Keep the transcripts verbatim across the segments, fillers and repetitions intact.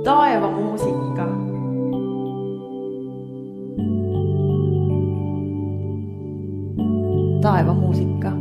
taevamuusika. Taevamuusikka.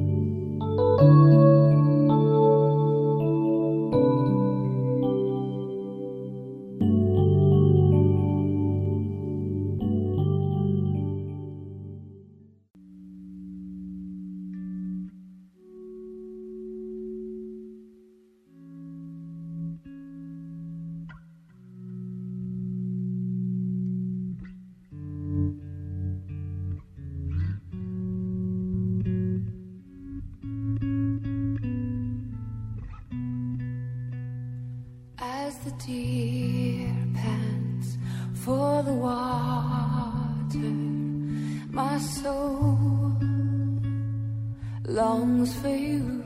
The deer pants for the water, my soul longs for you.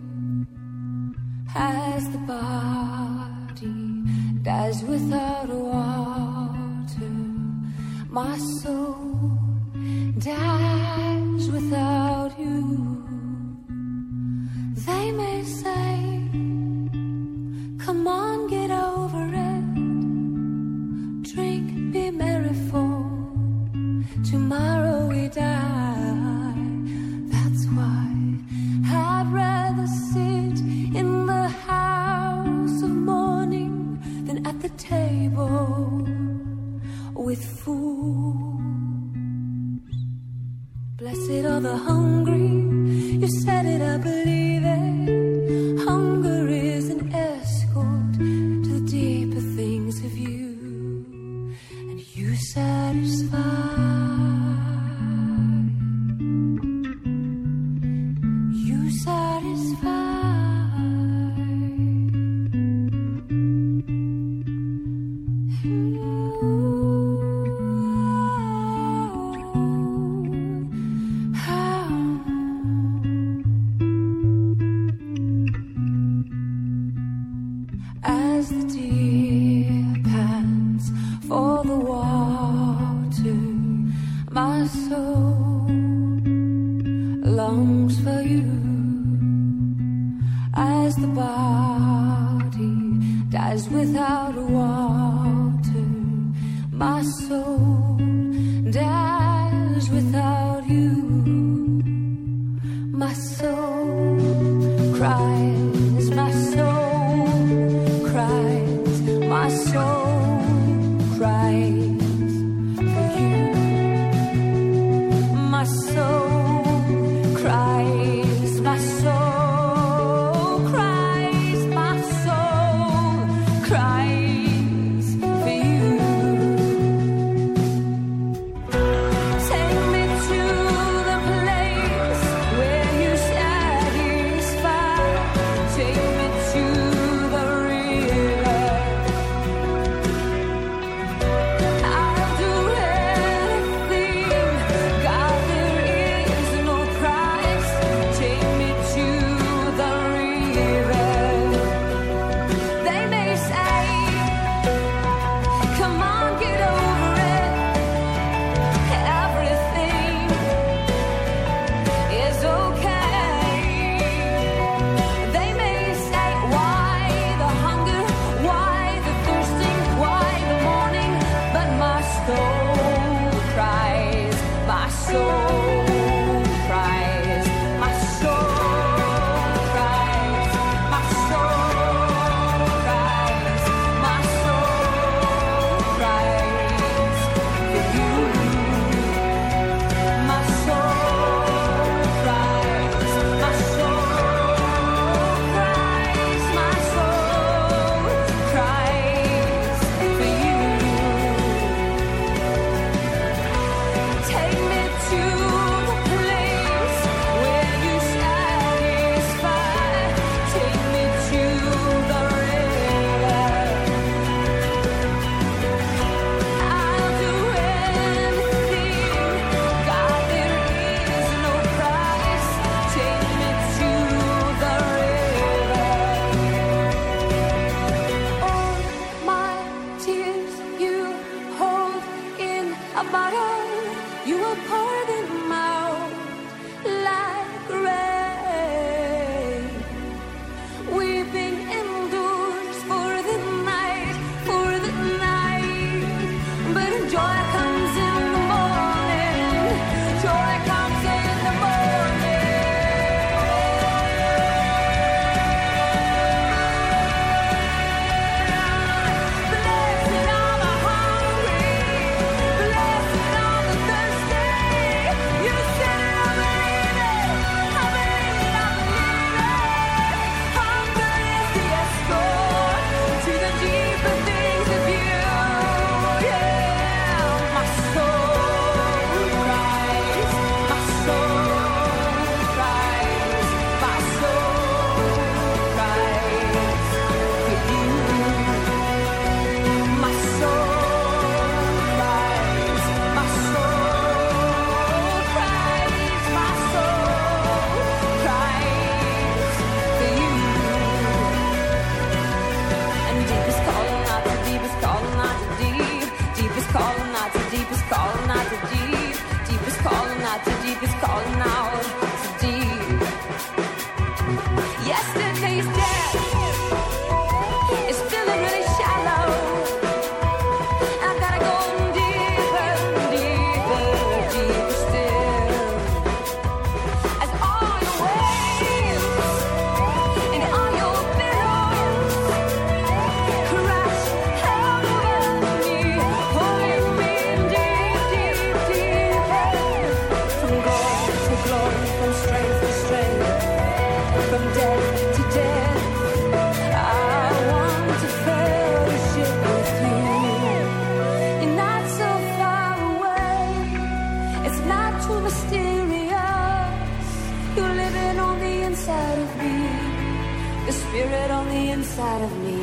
As the body dies without water, my soul dies without you. They may say, come on, get over it. Drink, be merry, for tomorrow we die. That's why I'd rather sit in the house of mourning than at the table with fools. Blessed are the hungry. You said it, I believe it. Hunger is an escort to the deeper things of you, and you satisfy. You satisfy. As the deer pants for the water, my soul longs for you. As the body dies without water, my soul dies without you. My soul cries, my soul cries, my soul cries for you. My soul cries, my soul cries, my soul cries for you. inside of me.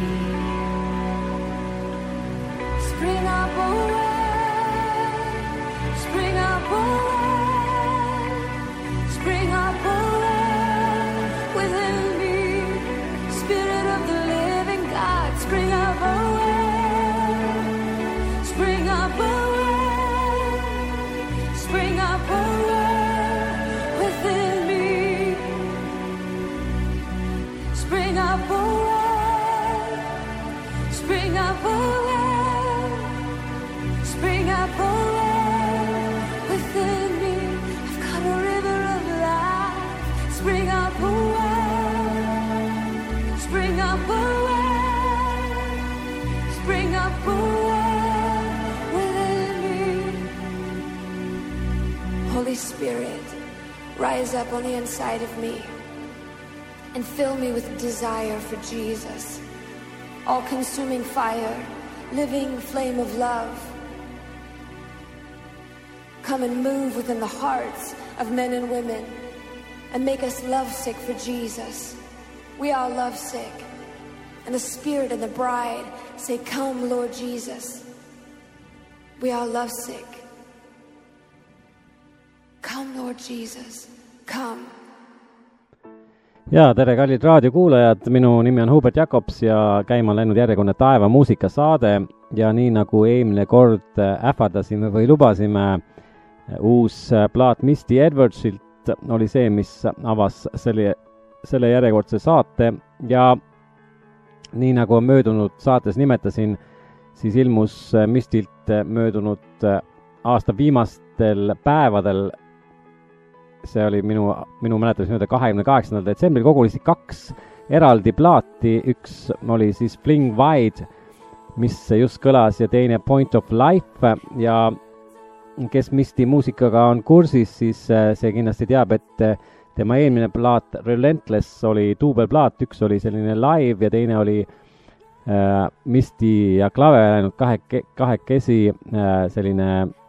Spring up, oh well, spring up, oh well, spring up, oh well, within me, Spirit of the living God, spring up, oh well, spring up, oh well, spring up, oh well, within me, spring up, oh well, spring up, oh well. Spring up, oh well, within me. I've got a river of life. Spring up, oh well. Spring up, oh well. Spring up, oh well, within me. Holy Spirit, rise up on the inside of me and fill me with desire for Jesus. All-consuming fire, living flame of love. Come and move within the hearts of men and women and make us lovesick for Jesus. We are lovesick. And the Spirit and the bride say, come, Lord Jesus. We are lovesick. Come, Lord Jesus. Come. Ja, tere kallid raadiokuulajad, minu nimi on Hubert Jakobs ja käima on läinud järjekordne Taeva muusikasaade ja nii nagu eelmine kord ähvardasime või lubasime, uus plaat Misty Edwardsilt oli see, mis avas selle, selle järjekordse saate ja nii nagu möödunud saates nimetasin, siis ilmus Mistilt möödunud aasta viimastel päevadel, see oli minu, minu mäletamist mööda kahekümne kaheksandal detsembril, kogunisti kaks eraldi plaati, üks oli siis Fling Wide, mis just kõlas ja teine Point of Life ja kes Misty muusikaga on kursis, siis see kindlasti teab, et tema eelmine plaat Relentless oli duubelplaat, üks oli selline live ja teine oli äh, Misty ja Klave läinud kahe, kahekesi äh, selline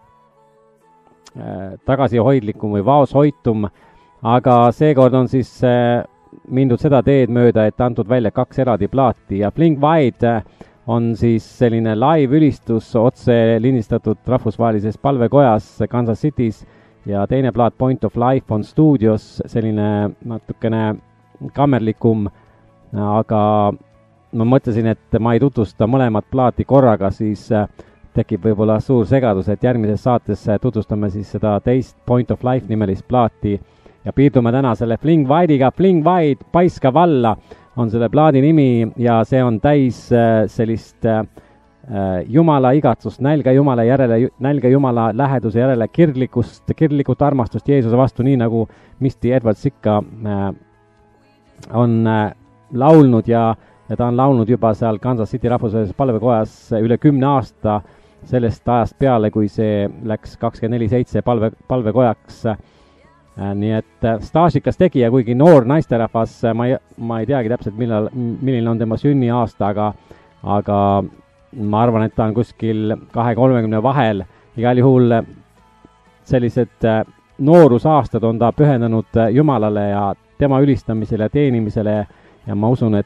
äh, tagasihoidlikum või vaoshoitum, aga seekord on siis äh, mindud seda teed mööda, et antud välja kaks eraldi plaati ja Fling Wide äh, on siis selline live-ülistus otse linistatud rahvusvahelises palvekojas Kansas City's ja teine plaat Point of Life on stuudios, selline natukene kammerlikum, aga ma mõtlesin, et ma ei tutvusta mõlemat plaati korraga, siis tekib võib-olla suur segadus, et järgmises saates tutvustame siis seda teist Point of Life nimelist plaati ja piirdume täna selle Fling Wide'iga. Fling Wide, Paiska valla on selle plaadi nimi ja see on täis äh, sellist äh, Jumala igatsust, nälga Jumala järele, nälga Jumala läheduse järele, kirglikust, kirglikut armastust Jeesuse vastu, nii nagu Misty Edwards ikka äh, on äh, laulnud ja, ja ta on laulnud juba seal Kansas City rahvusvahelises palvekojas üle kümne aasta sellest ajast peale, kui see läks kakskümmend neli seitse palve, palvekojaks. Nii et staažikas tegija, kuigi noor naisterahvas, ma ei, ma ei teagi täpselt, millal, milline on tema sünniaasta, aga, aga ma arvan, et ta on kuskil kahe kolmekümne vahel. Igal juhul sellised noorusaastad on ta pühendanud Jumalale ja tema ülistamisele ja teenimisele ja ma usun,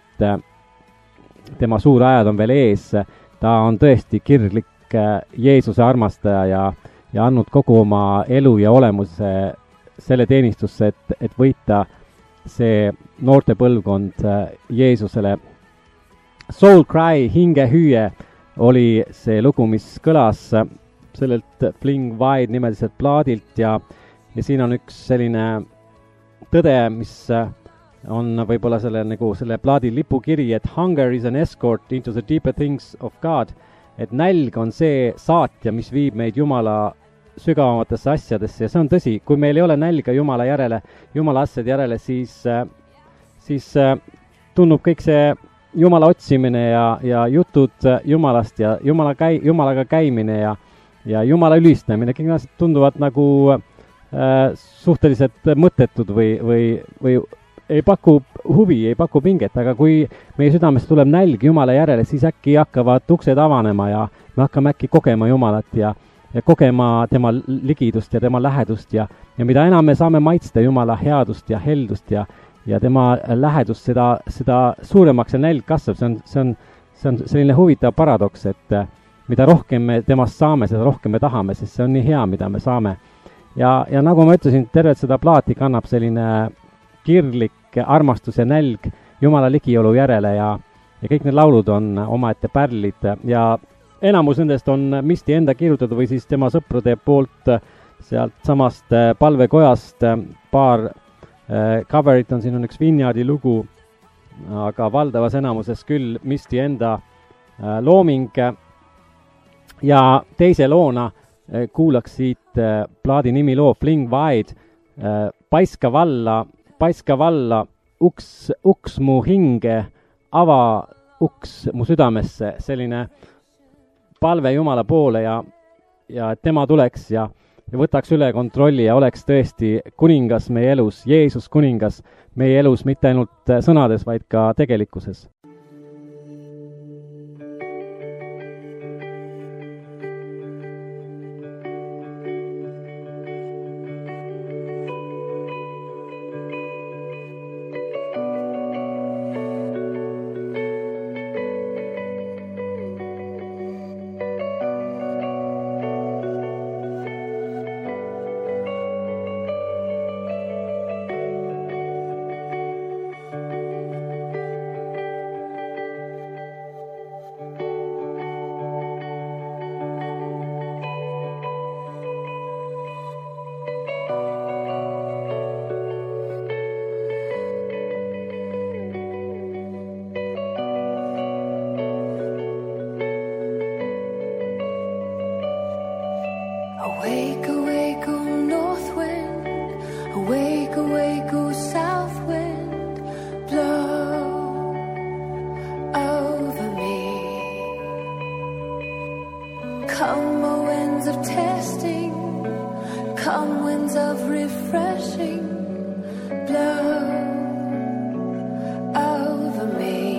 et tema suur ajad on veel ees. Ta on tõesti kirglik Jeesuse armastaja ja, ja andnud kogu oma elu ja olemuse selle teenistusse, et, et võita see noorte põlvkond Jeesusele. Soul Cry, hinge hüüe oli see lugu, mis kõlas sellelt Fling Wide nimeliselt plaadilt ja, ja siin on üks selline tõde, mis on võib-olla selle, nagu selle plaadi lipukiri, et hunger is an escort into the deeper things of God, et nälg on see saatja, mis viib meid Jumala sügavamatesse asjadesse ja see on tõsi, kui meil ei ole nälga Jumala järele, Jumala asjade järele, siis, siis tundub kõik see Jumala otsimine ja, ja jutud Jumalast ja Jumala käi, Jumalaga käimine ja, ja Jumala ülistamine, kõik asjad tunduvad nagu äh, suhteliselt mõttetud või, või, või ei paku huvi, ei paku pinget, aga kui meie südamest tuleb nälg Jumala järele, siis äkki hakkavad uksed avanema ja me hakkame äkki kogema Jumalat ja ja kogema tema ligidust ja tema lähedust ja, ja mida enam me saame maitsta Jumala headust ja heldust ja, ja tema lähedus seda, seda suuremaks ja nälg kasvab, see on, see on, see on selline huvitav paradoks, et mida rohkem me temast saame, seda rohkem me tahame, sest see on nii hea, mida me saame. Ja, ja nagu ma ütlesin, tervet seda plaati kannab selline kirglik armastus ja nälg Jumala ligiolu järele ja, ja kõik need laulud on omaette pärlid ja enamus nendest on Misty enda kirjutatud või siis tema sõprade poolt sealt samast palvekojast. Paar äh, coverit on, siin on üks Vineyardi lugu, aga valdavas enamuses küll Misty enda äh, looming. Ja teise loona äh, kuulaks siit äh, plaadi nimi loo Fling Wide, äh, paiska valla, paiska valla, uks, uks mu hinge, ava uks mu südamesse, selline palve Jumala poole ja, ja et tema tuleks ja, ja võtaks üle kontrolli ja oleks tõesti kuningas meie elus, Jeesus kuningas meie elus, mitte ainult sõnades, vaid ka tegelikkuses. Awake, awake, O north wind, awake, awake, O south wind, blow over me. Come, O winds of testing, come, winds of refreshing, blow over me.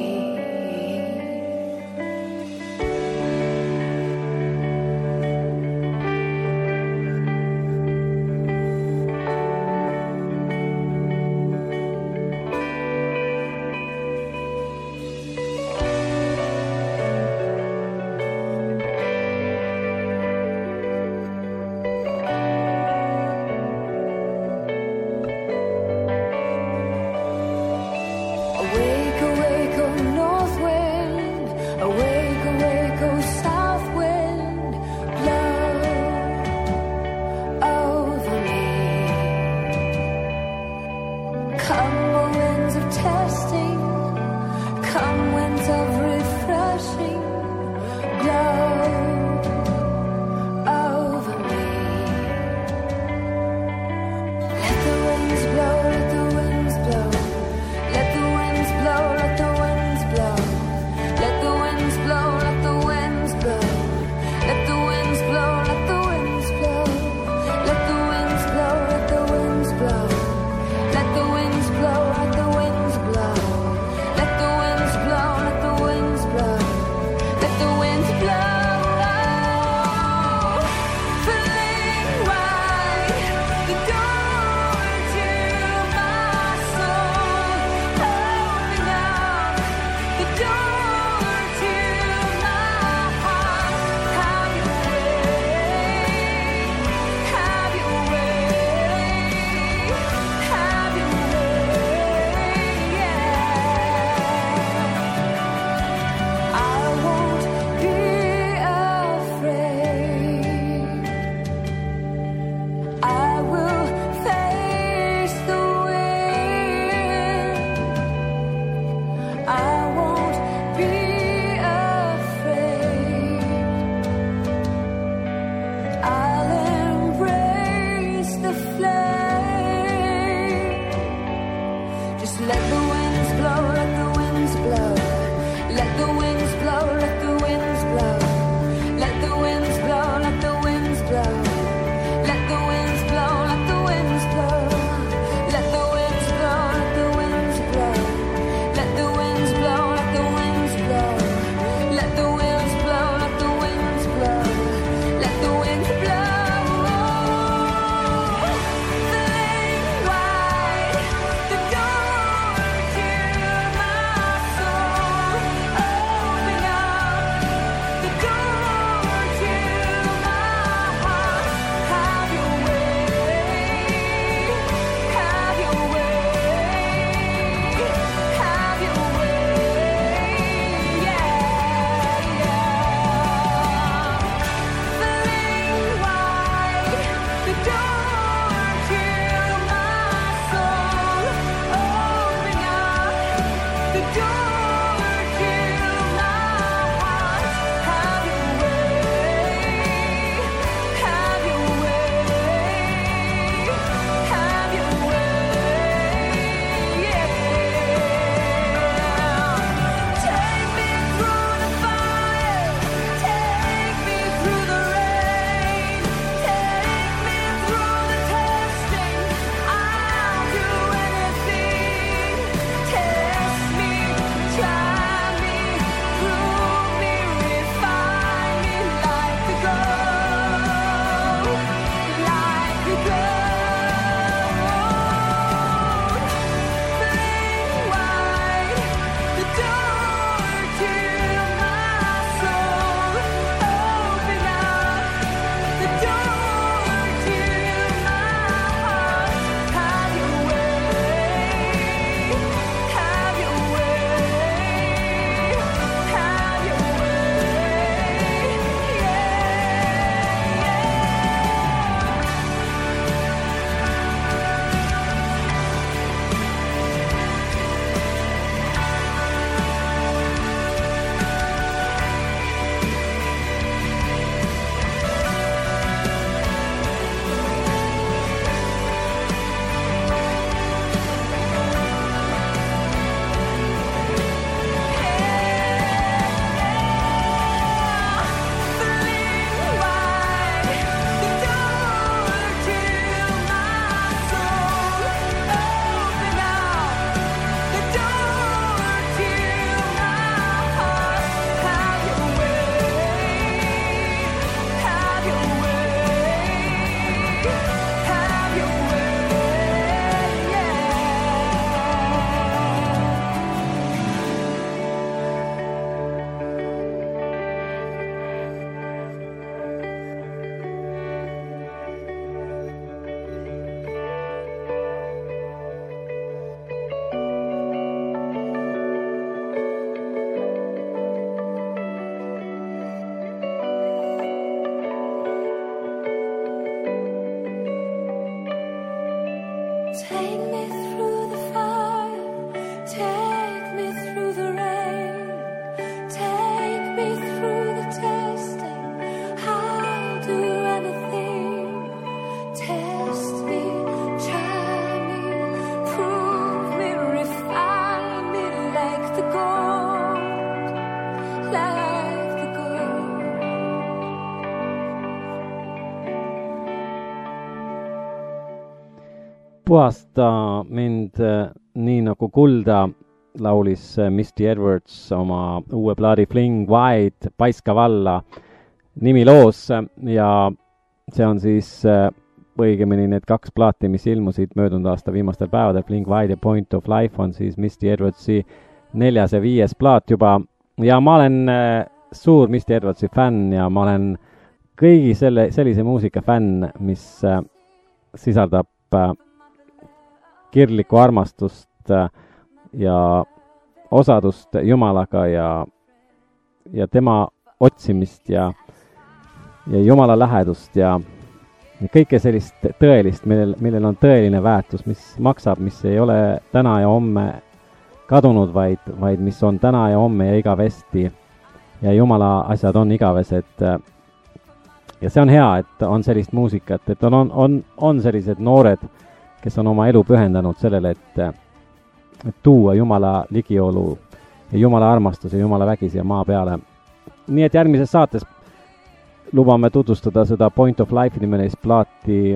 puhasta mind nii nagu kulda laulis Misty Edwards oma uue plaadi Fling Wide Paiska valla nimiloos ja see on siis õigemini need kaks plaati, mis ilmusid möödunud aasta viimastel päevadel, Fling Wide ja Point of Life on siis Misty Edwardsi neljas ja viies plaat juba ja ma olen suur Misty Edwardsi fänn ja ma olen kõigi selle, sellise muusika fänn, mis sisaldab kirglikku armastust ja osadust Jumalaga ja, ja tema otsimist ja, ja Jumala lähedust ja kõike sellist tõelist, millel, millel on tõeline väärtus, mis maksab, mis ei ole täna ja homme kadunud, vaid, vaid mis on täna ja homme ja igavesti ja Jumala asjad on igavesed. Ja see on hea, et on sellist muusikat, et on, on, on, on sellised noored, kes on oma elu pühendanud sellele, et, et tuua Jumala ligiolu ja Jumala armastus ja Jumala vägi siia maa peale. Nii et järgmises saates lubame tutvustada seda Point of Life nimelist plaati.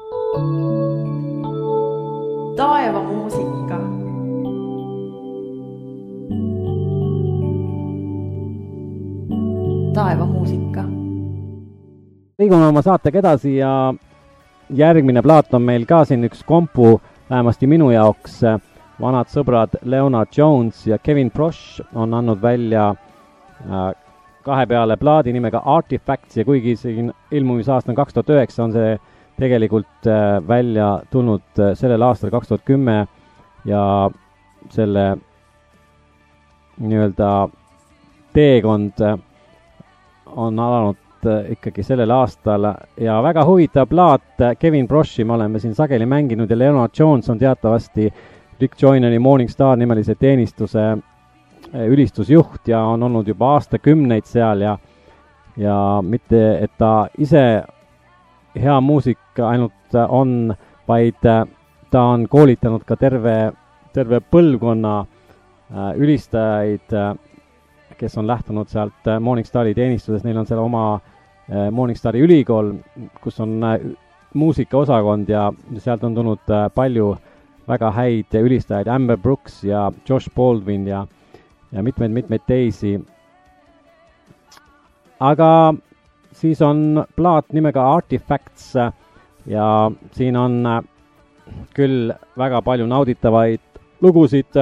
Taeva muusika. Taeva muusika. Liigume oma saatega edasi ja järgmine plaat on meil ka siin üks kompu, vähemasti minu jaoks. Vanad sõbrad Leonard Jones ja Kevin Prosh on andnud välja kahe peale plaadi nimega Artifacts ja kuigi siin ilmumisaasta on kaks tuhat üheksa, on see tegelikult välja tulnud sellel aastal kaks tuhat kümme ja selle nii-öelda teekond on alanud ikkagi sellel aastal ja väga huvitav plaat. Kevin Proshi me oleme siin sageli mänginud ja Leonard Jones on teatavasti Rick Joyneri Morning Star nimelise teenistuse ülistusjuht ja on olnud juba aastakümneid seal ja, ja mitte, et ta ise hea muusik ainult on, vaid ta on koolitanud ka terve, terve põlvkonna ülistajaid, kes on lähtunud sealt Morningstari teenistuses. Neil on seal oma Morningstari ülikool, kus on muusikaosakond ja sealt on tulnud palju väga häid ülistajaid, Amber Brooks ja Josh Baldwin ja, ja mitmeid-mitmeid teisi. Aga siis on plaat nimega Artifacts ja siin on küll väga palju nauditavaid lugusid.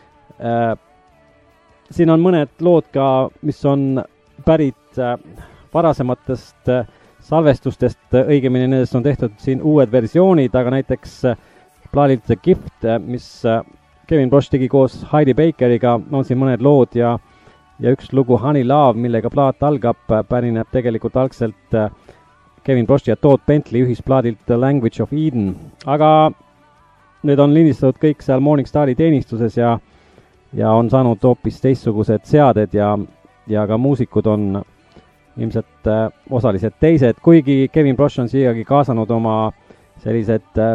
Siin on mõned lood ka, mis on pärit varasematest salvestustest, õigemini nendest on tehtud siin uued versioonid, aga näiteks plaadilt The Gift, mis Kevin Prosh tegi koos Heidi Bakeriga, on siin mõned lood ja, ja üks lugu Honey Love, millega plaat algab, pärineb tegelikult algselt Kevin Proshi ja Todd Bentley ühisplaadilt The Language of Eden, aga need on lindistatud kõik seal Morningstari teenistuses ja, ja on saanud hoopis teistsugused seaded ja, ja ka muusikud on ilmselt äh, osalised teised, kuigi Kevin Prosh on siiagi kaasanud oma sellised äh,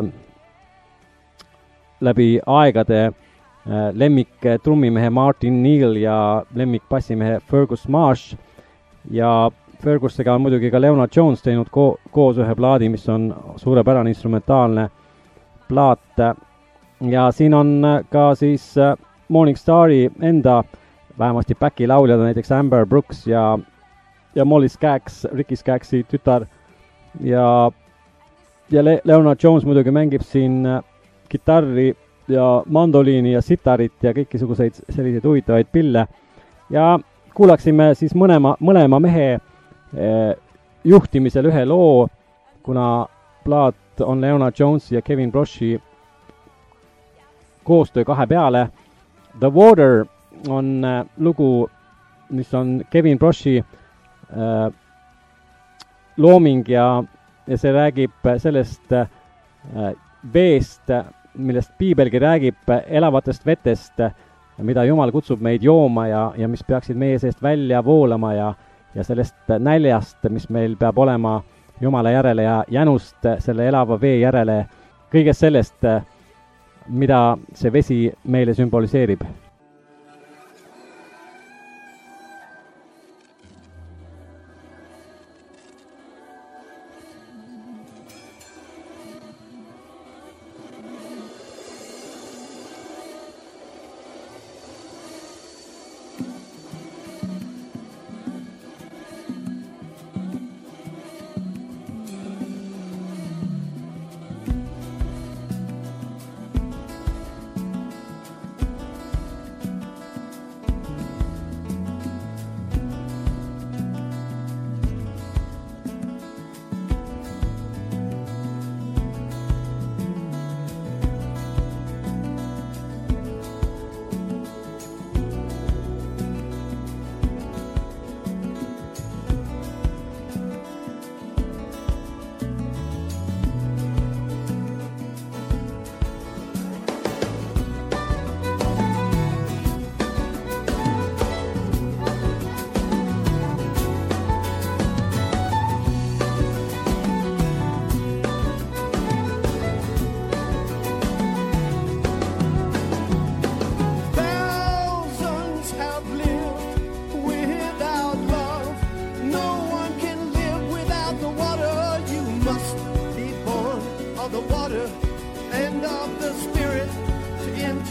läbi aegade äh, lemmik trummimehe Martin Neal ja lemmik bassimehe Fergus Marsh ja Fergusega on muidugi ka Leonard Jones teinud ko- koos ühe plaadi, mis on suurepärane instrumentaalne plaat ja siin on ka siis äh, Morningstari enda vähemasti backi lauljad, näiteks Amber Brooks ja ja Molly Skaggs, Ricky Skaggsi tütar ja, ja Le- Leonard Jones muidugi mängib siin kitarri ja mandoliini ja sitarit ja kõikisuguseid selliseid huvitavaid pille ja kuulaksime siis mõlema, mõlema mehe eh, juhtimisel ühe loo, kuna plaat on Leonard Jones ja Kevin Proshi koostöö kahe peale. The Water on eh, lugu, mis on Kevin Proshi Äh, looming ja, ja see räägib sellest äh, veest, millest piibelgi räägib, elavatest vetest, mida Jumal kutsub meid jooma ja, ja mis peaksid meie seest välja voolama ja, ja sellest näljast, mis meil peab olema Jumala järele ja jänust selle elava vee järele, kõigest sellest, mida see vesi meile sümboliseerib.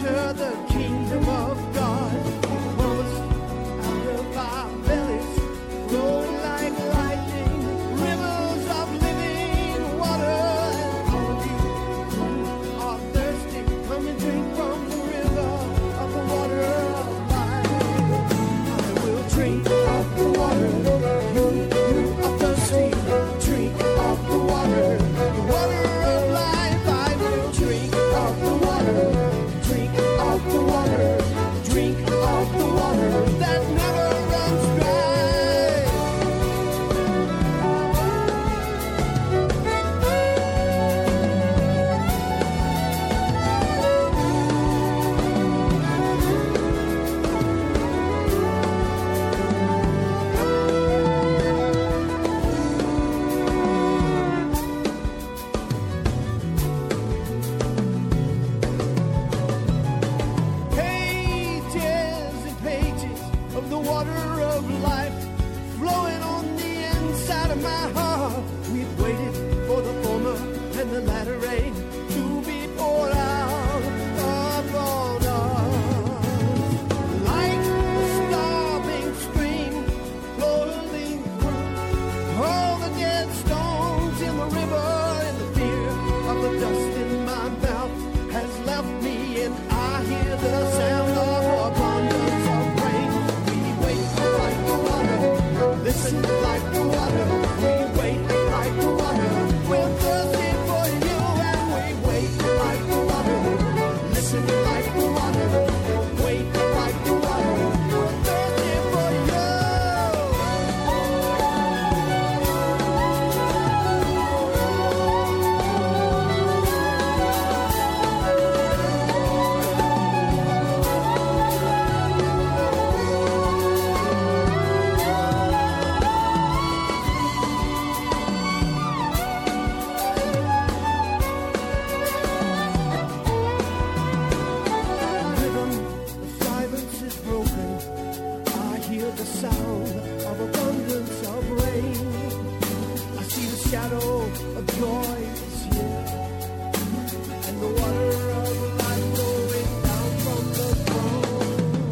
enter the kingdom of God. Promise out of our bellies, flowing like lightning, rivers of living water. And all of you who are thirsty, come and drink from the river of the water of life. I will drink of the water. You, you are thirsty, drink of the water, the water of life. I will drink of the water, drink of the water, drink of the water that never runs dry. Pages and pages of the water of life flowing on the inside of my heart. We've waited for the former and the latter rain to be poured out upon us. Like a starving stream flowing through all the dead stones in the river, and the fear of the dust in my mouth has left me, and I hear the sound of abundance of rain. We wait like the water, listen like the water. We wait like the water. We're thirsty for you, and we wait like the water, listen like the water. Wait like the water. We're thirsty for you. Rhythm of silence is broken. I hear the sound of abundance of rain. I see the shadow of joy is here, and the water of life flowing down from the throne.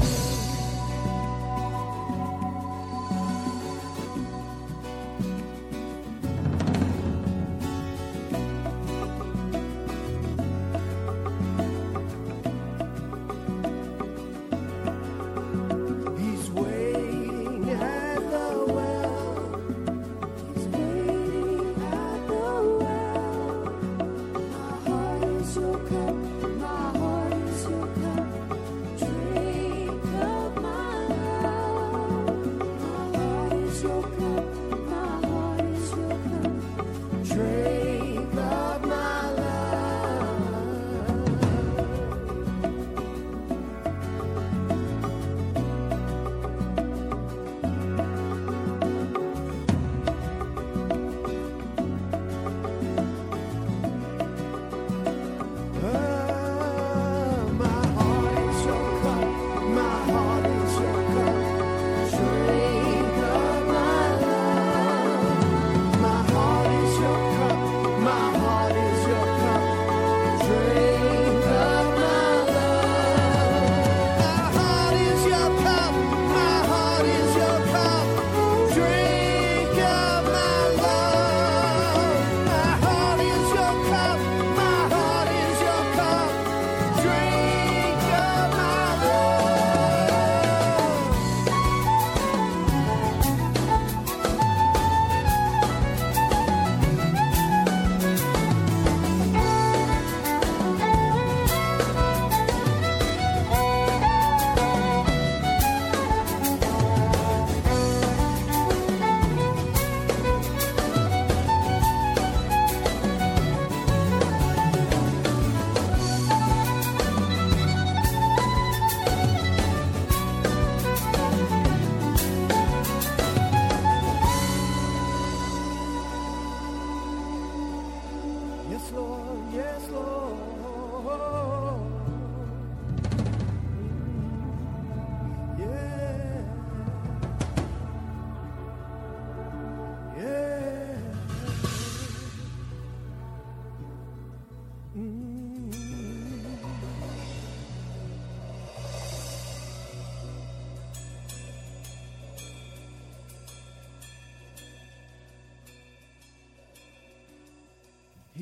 He's waiting at the well. He's waiting at the well. My heart is your cup.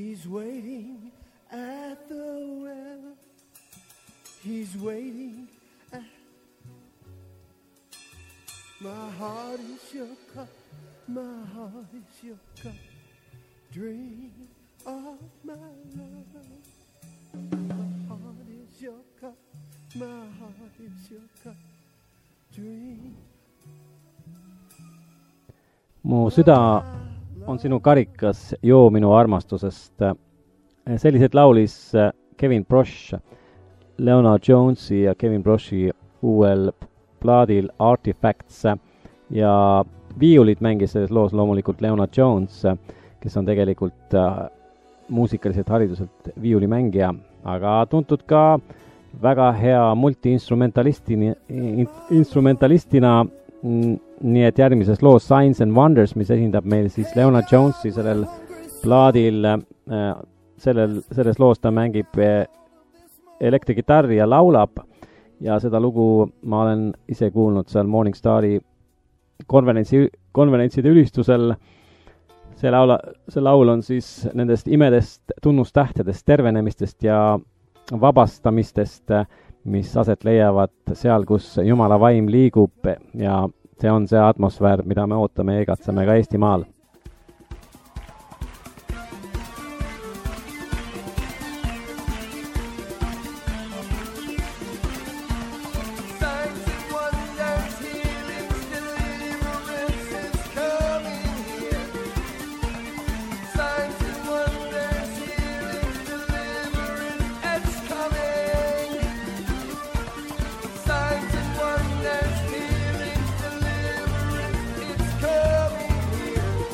He's waiting at the well. He's waiting at... My heart is your cup. My heart is your cup. Drink of my love. My heart is your cup. My heart is your cup. Drink. Mu süda on sinu karikas, joo minu armastusest. Selliselt laulis Kevin Brosh Leonard Jonesi ja Kevin Broshi uuel plaadil Artifacts ja viiulit mängis selles loos loomulikult Leonard Jones, kes on tegelikult muusikaliselt hariduselt viiulimängija, aga tuntud ka väga hea multi-instrumentalistina, instrumentalistina, nii et järgmises loos Signs and Wonders, mis esindab meil siis Leonard Jonesi sellel plaadil, sellel, selles loos ta mängib elektrikitarri ja laulab ja seda lugu ma olen ise kuulnud seal Morning Stari konverentsi, konverentside ülistusel. See, laula, see laul on siis nendest imedest tunnustähtedest, tervenemistest ja vabastamistest, mis aset leiavad seal, kus Jumala vaim liigub ja see on see atmosfäär, mida me ootame ja igatseme ka Eestimaal. Signs and wonders, healing, deliverance, it's coming here.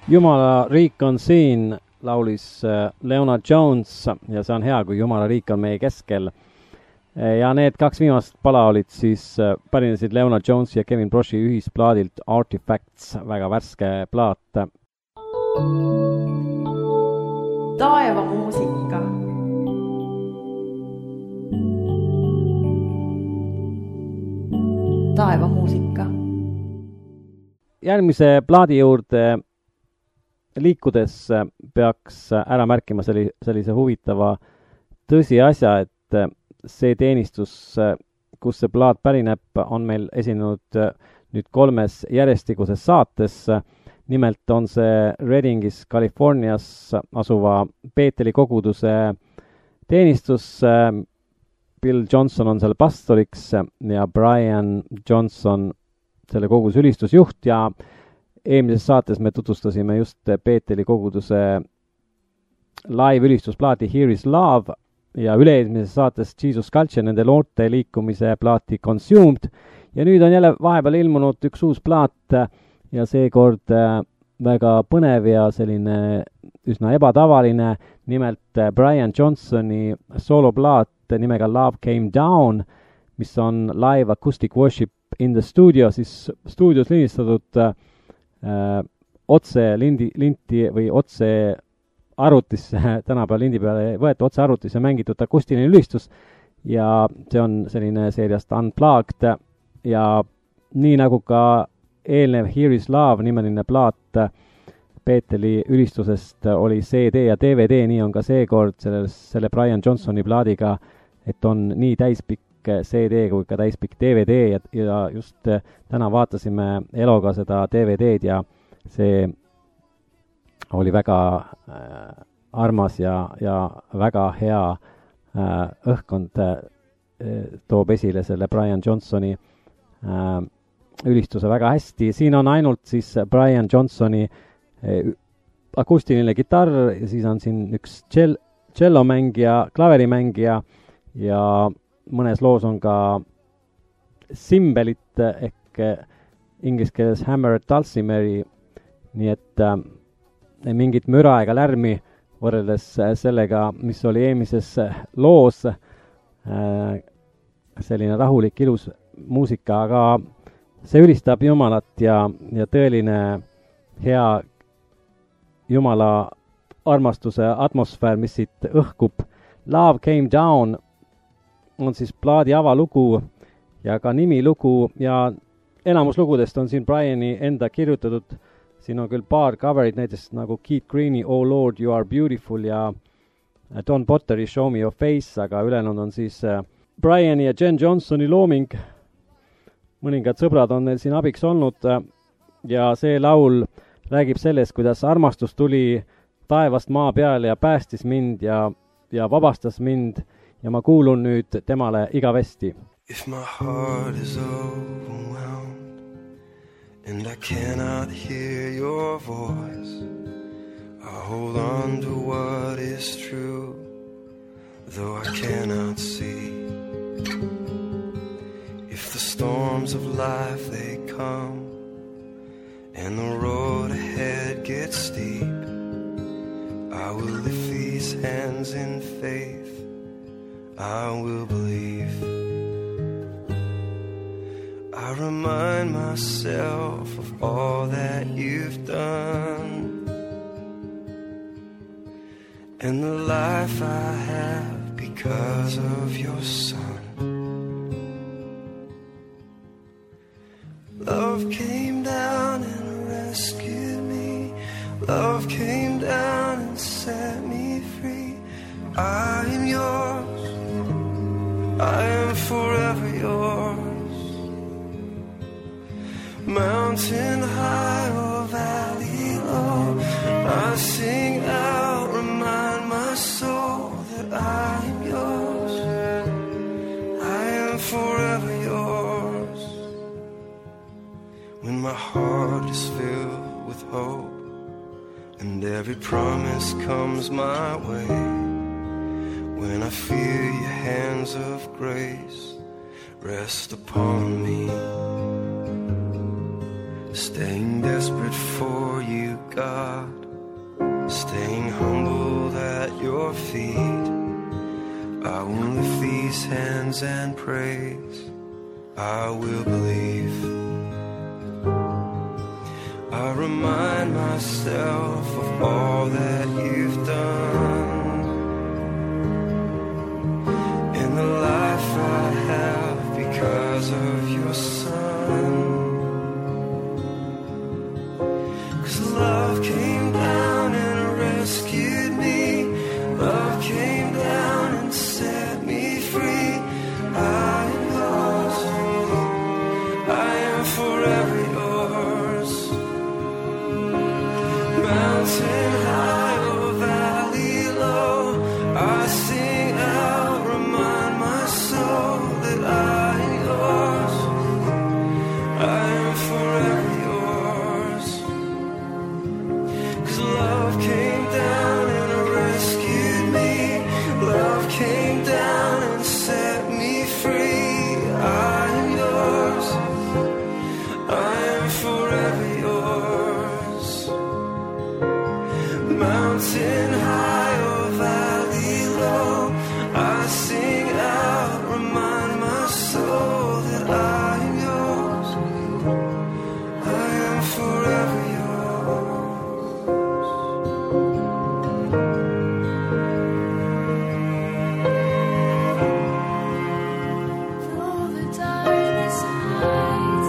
Jumala riik on siin, laulis Leonard Jones ja see on hea, kui Jumala riik on meie keskel. Ja need kaks viimast pala olid siis pärinesid Leonard Jonesi ja Kevin Broshi ühisplaadilt Artifacts, väga värske plaat. Taeva muusika. Taeva muusika. Järgmise plaadi juurde liikudes peaks ära märkima selli, sellise huvitava tõsiasja, et see teenistus, kus see plaat pärineb, on meil esinenud nüüd kolmes järjestikuses saates. Nimelt on see Reddingis, Californias asuva Beetheli koguduse teenistus. Bill Johnson on selle pastoriks ja Brian Johnson selle koguduse ülistusjuht ja eelmises saates me tutvustasime just Beetheli koguduse live ülistusplaati Here is Love ja üle-eelmises saates Jesus Culture, nende noorte liikumise plaati Consumed ja nüüd on jälle vahepeal ilmunud üks uus plaat ja seekord väga põnev ja selline üsna ebatavaline, nimelt Brian Johnsoni sooloplaat nimega Love Came Down, mis on live acoustic worship in the studio, siis stuudios lindistatud äh, otse lindi, linti või otse arvutisse, tänapäeval lindi peale võetud otse arvutisse mängitud akustiline ülistus ja see on selline seeriast Unplugged ja nii nagu ka eelnev Here is Love nimeline plaat Beetheli ülistusest oli C D ja D V D, nii on ka seekord selle, selle Brian Johnsoni plaadiga, et on nii täispikk C D kui ka täispikk D V D ja, ja just täna vaatasime Eloga seda D V D-d ja see oli väga äh, armas ja, ja väga hea äh, õhkkond äh, toob esile selle Brian Johnsoni äh, ülistuse väga hästi. Siin on ainult siis Brian Johnsoni äh, akustiline kitarr ja siis on siin üks tšell, tšellomängija, klaverimängija ja mõnes loos on ka simbelit ehk inglise keeles hammer dulcimer, nii et äh, mingit müra ega lärmi võrreldes sellega, mis oli eelmises loos, äh, selline rahulik, ilus muusika, aga see ülistab Jumalat ja, ja tõeline hea Jumala armastuse atmosfäär, mis siit õhkub. Love Came Down on siis plaadi avalugu ja ka nimilugu ja enamus lugudest on siin Briani enda kirjutatud. Siin on küll paar coverit, näiteks nagu Keith Greeni Oh Lord, You Are Beautiful ja Don Potteri Show Me Your Face, aga ülejäänud on siis Briani ja Jen Johnsoni looming. Mõningad sõbrad on neil siin abiks olnud ja see laul räägib sellest, kuidas armastus tuli taevast maa peale ja päästis mind ja, ja vabastas mind ja ma kuulun nüüd temale igavesti. If my heart is overwhelmed and I cannot hear your voice, I hold on to what is true, though I cannot see. If the storms of life they come and the road ahead gets steep, I will lift these hands in faith, I will believe. I remind myself of all that you've done and the life I have because of your Son. Love came down and rescued me. Love came down and set me free. I am yours. I am forever yours. Mountain high or valley low, I sing out, remind my soul that I am yours. I am forever yours. When my heart is filled with hope and every promise comes my way, when I feel your hands of grace rest upon me, staying desperate for you, God, staying humbled at your feet. I won't lift these hands and praise, I will believe. I remind myself of all that you've done in the life I have because of your Son. 'Cause love came down and rescued me, love came down and set me free. I am yours, I am forever yours. Mountain high or valley low, I sing out, remind my soul that I am yours, I am forever yours. 'Cause love came down and rescued me, love came down and set me free. I am yours, I am forever yours. Mountain high or valley low, I sing out, remind my soul that I am yours, I am forever yours. Though the darkness hides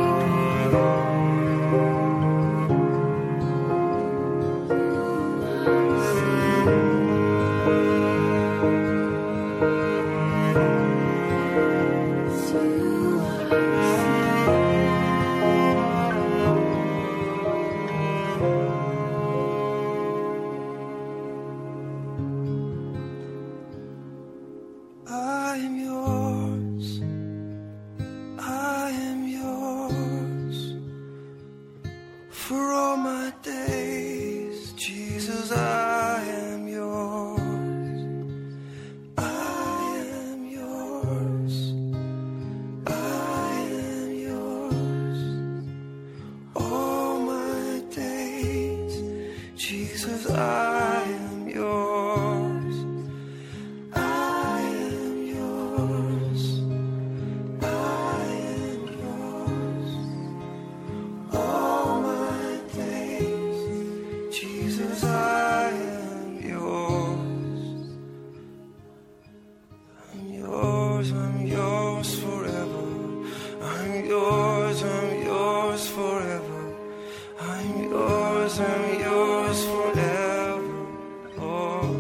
I am yours, I am yours for all my days. Jesus, I am yours, I am yours, I am yours all my days. Jesus, I am yours, I am yours, I am yours all my days. Jesus, I am yours, I'm yours, I'm yours forever. I'm yours, I'm yours forever. I'm yours, I'm yours forever. Oh,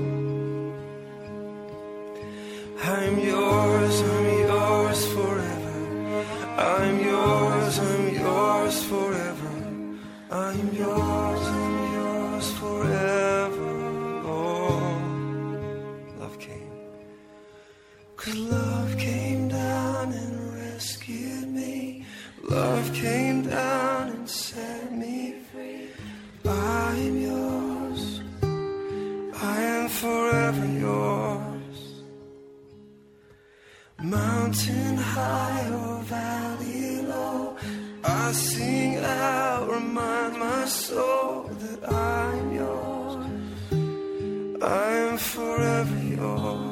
I'm yours, I'm yours forever. I'm yours, I'm yours forever. I'm yours, I'm yours forever. Oh, love came. 'Cause love came down and rescued me. Love came down and set me free. I am yours, I am forever yours. Mountain high or valley low, I sing out, remind my soul that I am yours, I am forever yours.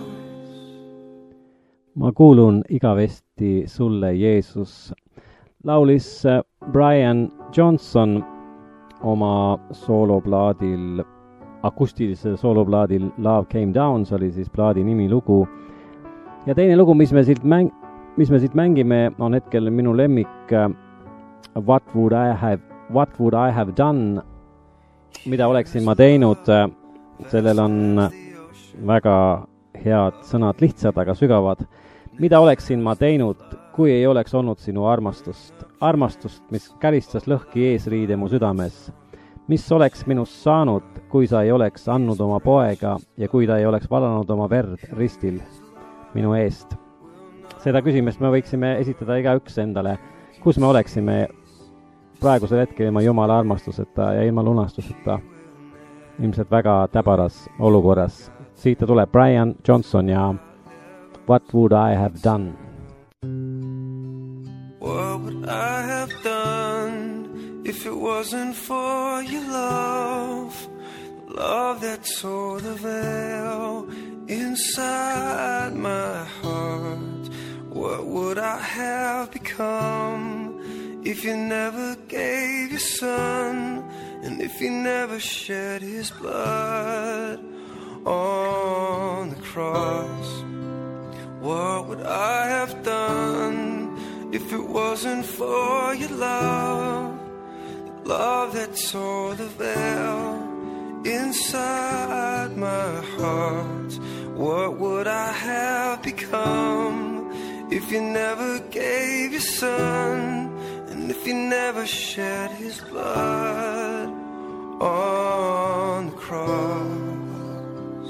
ma kuulun igavesti sulle, Jeesus, laulis Brian Johnson oma sooloplaadil, akustilisel sooloplaadil Love Came Down, see oli siis plaadi nimilugu. Ja teine lugu, mis me siit mäng, mis me siit mängime, on hetkel minu lemmik What Would I Have, What Would I Have Done, mida oleksin ma teinud. Sellel on väga head sõnad, lihtsad, aga sügavad. Mida oleksin ma teinud, kui ei oleks olnud sinu armastust? Armastust, mis käristas lõhki eesriide mu südames. Mis oleks minust saanud, kui sa ei oleks andnud oma poega ja kui ta ei oleks valanud oma verd ristil minu eest? Seda küsimust me võiksime esitada igaüks endale. Kus me oleksime praegusel hetkel ilma Jumala armastuseta ja ilma lunastuseta? Ilmselt väga täbaras olukorras. Siit tuleb Brian Johnson ja What Would I Have Done? What would I have done if it wasn't for your love, love that tore the veil inside my heart. What would I have become if you never gave your son, and if you never shed his blood on the cross? What would I have done if it wasn't for your love, the love that tore the veil inside my heart? What would I have become if you never gave your son, and if you never shed his blood on the cross?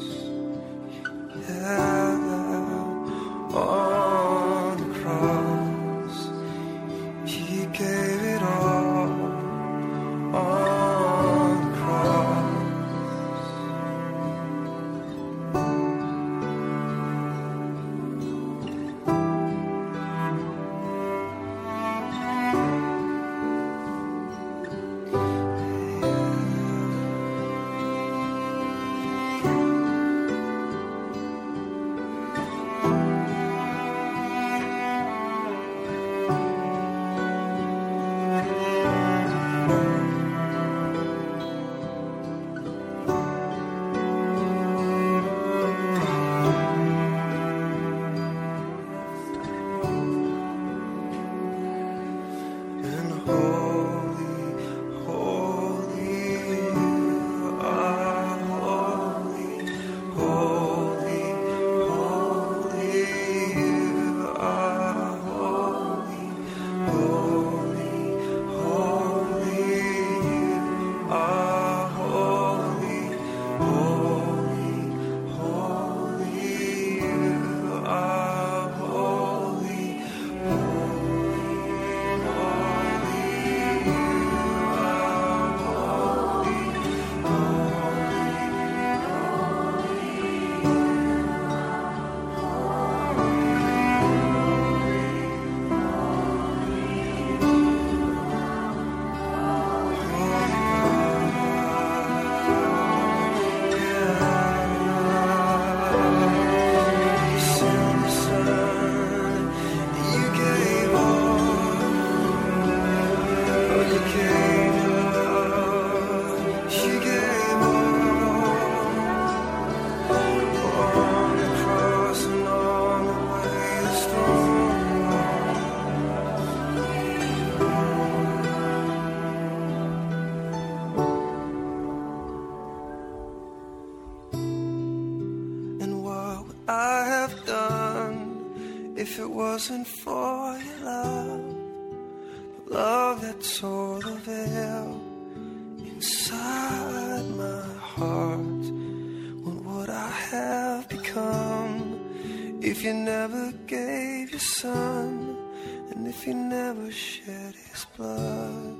Yeah, on the cross, he gave it all on the cross. If it wasn't for your love, the love that tore the veil inside my heart, what would I have become if you never gave your son, and if you never shed his blood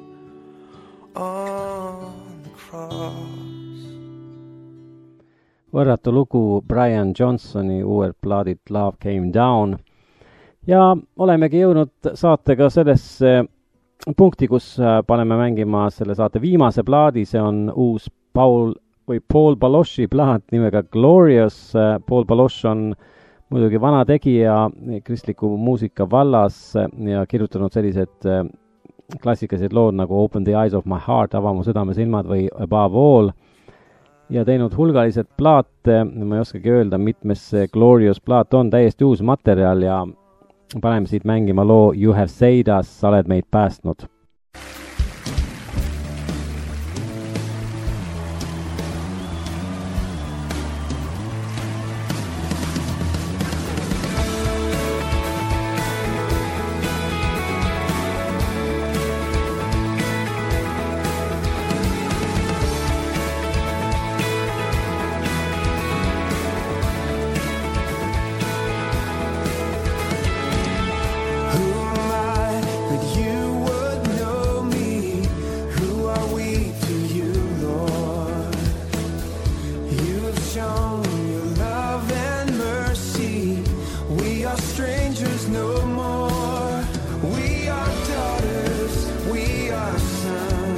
on the cross? võrratu lugu Brian Johnsoni uuelt plaadilt Love Came Down. Ja olemegi jõudnud saatega sellesse punkti, kus paneme mängima selle saate viimase plaadi. See on uus Paul või Paul Balochi plaat nimega Glorious. Paul Baloch on muidugi vana tegija kristliku muusika vallas ja kirjutanud sellised klassikalised lood nagu Open the Eyes of My Heart, Ava mu südame silmad või Above All, ja teinud hulgalised plaate. Ma ei oskagi öelda, mitmes see Glorious plaat on, täiesti uus materjal, ja paneme siit mängima loo You Have Saved Us, sa oled meid päästnud. strangers no more. We are daughters, we are sons.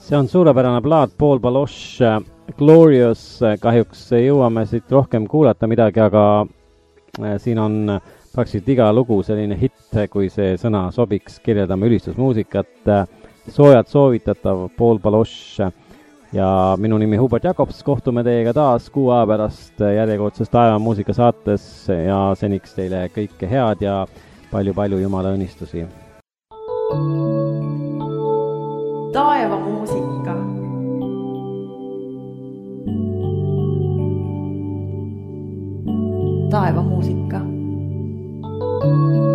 see on suurepärane plaat, Paul Baloche, Glorious, kahjuks jõuame siit rohkem kuulata midagi, aga siin on praktiliselt iga lugu selline hitt, kui see sõna sobiks kirjeldama ülistusmuusikat. Soojad soovitatav, Paul Baloche ja minu nimi Hubert Jakobs, kohtume teiega taas kuu aja pärast järjekordses Taevamuusika saates ja seniks teile kõike head ja palju-palju Jumala õnnistusi. Taevamuusika. Taevamuusika.